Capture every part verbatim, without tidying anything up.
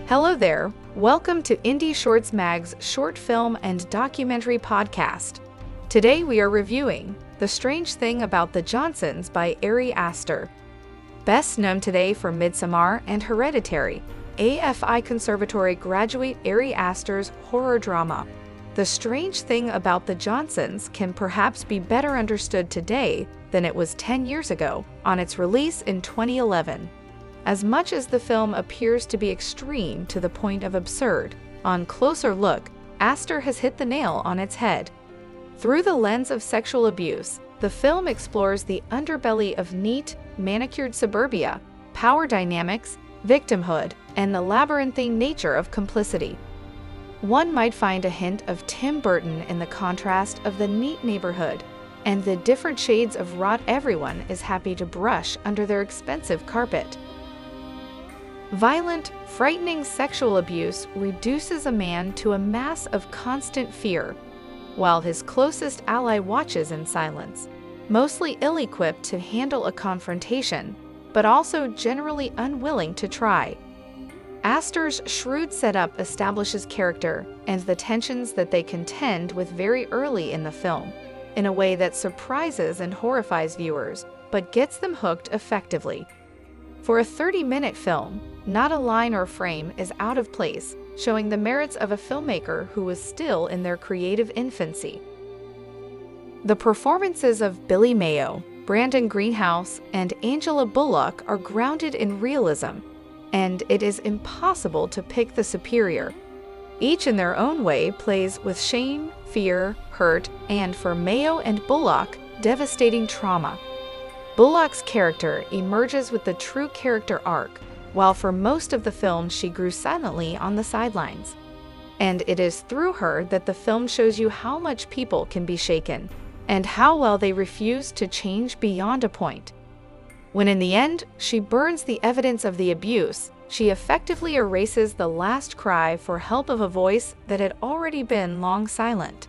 Hello there, welcome to Indie Shorts Mag's short film and documentary podcast. Today we are reviewing The Strange Thing About the Johnsons by Ari Aster. Best known today for Midsommar and Hereditary, A F I Conservatory graduate Ari Aster's horror drama. The Strange Thing About the Johnsons can perhaps be better understood today than it was ten years ago on its release in twenty eleven. As much as the film appears to be extreme to the point of absurd, on closer look, Aster has hit the nail on its head. Through the lens of sexual abuse, the film explores the underbelly of neat, manicured suburbia, power dynamics, victimhood, and the labyrinthine nature of complicity. One might find a hint of Tim Burton in the contrast of the neat neighborhood and the different shades of rot everyone is happy to brush under their expensive carpet. Violent, frightening sexual abuse reduces a man to a mass of constant fear, while his closest ally watches in silence, mostly ill-equipped to handle a confrontation, but also generally unwilling to try. Aster's shrewd setup establishes character and the tensions that they contend with very early in the film, in a way that surprises and horrifies viewers, but gets them hooked effectively. For a thirty-minute film, not a line or frame is out of place, showing the merits of a filmmaker who was still in their creative infancy. The performances of Billy Mayo, Brandon Greenhouse, and Angela Bullock are grounded in realism, and it is impossible to pick the superior. Each in their own way plays with shame, fear, hurt, and for Mayo and Bullock, devastating trauma. Bullock's character emerges with the true character arc, while for most of the film she grew silently on the sidelines. And it is through her that the film shows you how much people can be shaken, and how well they refuse to change beyond a point. When in the end, she burns the evidence of the abuse, she effectively erases the last cry for help of a voice that had already been long silent.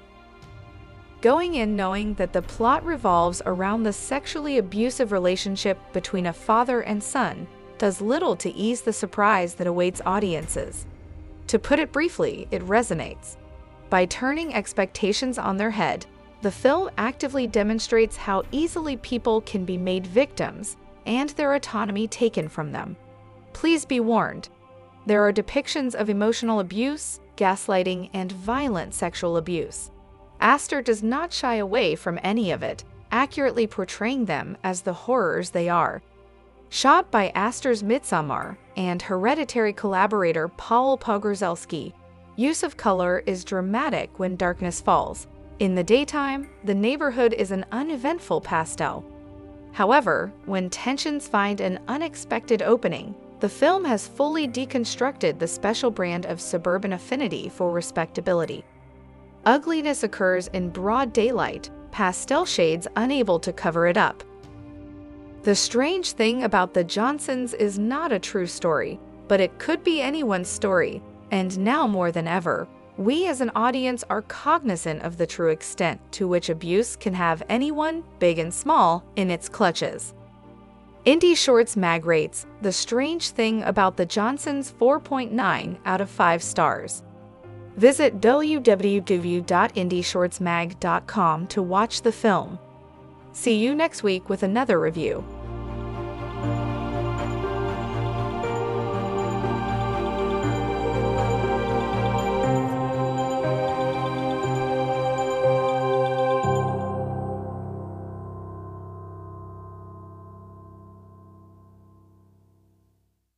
Going in knowing that the plot revolves around the sexually abusive relationship between a father and son does little to ease the surprise that awaits audiences. To put it briefly, it resonates. By turning expectations on their head, the film actively demonstrates how easily people can be made victims and their autonomy taken from them. Please be warned, there are depictions of emotional abuse, gaslighting, and violent sexual abuse. Aster does not shy away from any of it, accurately portraying them as the horrors they are. Shot by Aster's Midsommar and Hereditary collaborator Paul Pogorzelski, use of color is dramatic when darkness falls. In the daytime, the neighborhood is an uneventful pastel. However, when tensions find an unexpected opening, the film has fully deconstructed the special brand of suburban affinity for respectability. Ugliness occurs in broad daylight, pastel shades unable to cover it up. The Strange Thing About the Johnsons is not a true story, but it could be anyone's story, and now more than ever, we as an audience are cognizant of the true extent to which abuse can have anyone, big and small, in its clutches. Indie Shorts Mag rates The Strange Thing About the Johnsons four point nine out of five stars. Visit w w w dot indie shorts mag dot com to watch the film. See you next week with another review.